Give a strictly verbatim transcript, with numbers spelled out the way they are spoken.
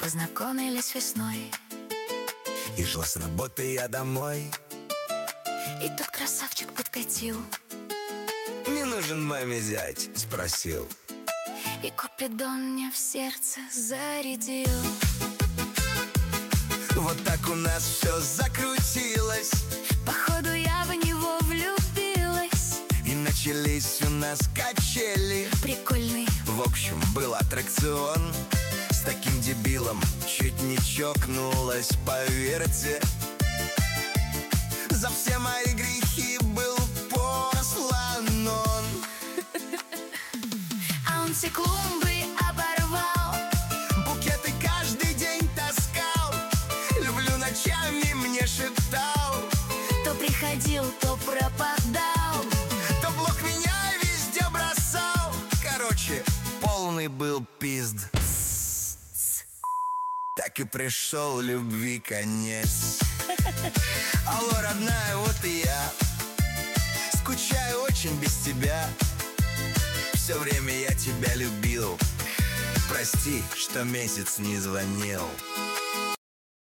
познакомились весной. И шла с работы я домой. И тут красавчик подкатил. Не нужен маме зять, спросил. И Купидон мне в сердце зарядил. Вот так у нас все закрутилось. Походу я в него влюбилась. И начались у нас качели. Прикольный. В общем, был аттракцион. С таким дебилом чуть не чокнулась, поверьте. За все мои грехи был послан он. А он все клумбы оборвал. Букеты каждый день таскал. Люблю ночами мне шептал. То приходил, то пропадал. То блок меня везде бросал. Короче, полный был пизд. Так и пришел любви конец. Алло, родная, вот и я. Скучаю очень без тебя. Все время я тебя любил. Прости, что месяц не звонил.